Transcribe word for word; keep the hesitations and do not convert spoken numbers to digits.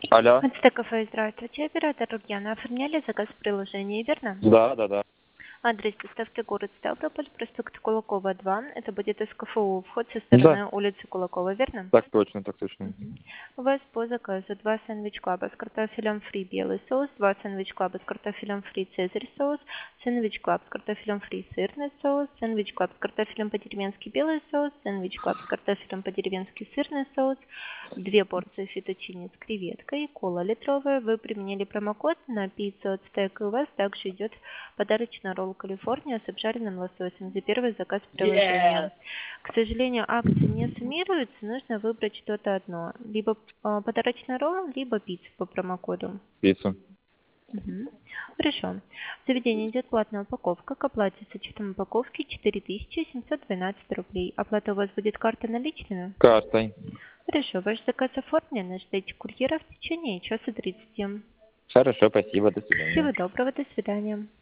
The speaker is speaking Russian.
Алло. Константин кафе, здравствуйте. Оператор Рукьяна. Оформляли заказ в приложении, верно? Да, да, да. Адрес доставки город Ставрополь, проспект Кулакова, два. Это будет СКФУ, вход со Да. стороны улицы Кулакова, верно? Так точно, так точно. Мгм. У вас по заказу два сэндвич-клаба с картофелем фри белый соус, два сэндвич-клаба с картофелем фри цезарь соус, сэндвич-клаб с картофелем фри сырный соус, сэндвич-клаб с картофелем по-деревенски белый соус, сэндвич-клаб с картофелем по-деревенски сырный соус, две порции фетучини с креветкой, кола литровая. Вы применили промокод на пиццу от стейк, и у вас также идет подарочный ролл Калифорния с обжаренным лососем за первый заказ приложения. К сожалению, акции не суммируются, нужно выбрать что-то одно. Либо э, подарочный ролл, либо пиццу по промокоду. Пицца. Мгм. Хорошо. В заведении идет платная упаковка. К оплате с учетом упаковки четыре тысячи семьсот двенадцать рублей. Оплата у вас будет картой наличными? Картой. Хорошо. Ваш заказ оформлен. Ожидайте курьера в течение часа тридцати. Хорошо, спасибо, до свидания. Всего доброго. До свидания.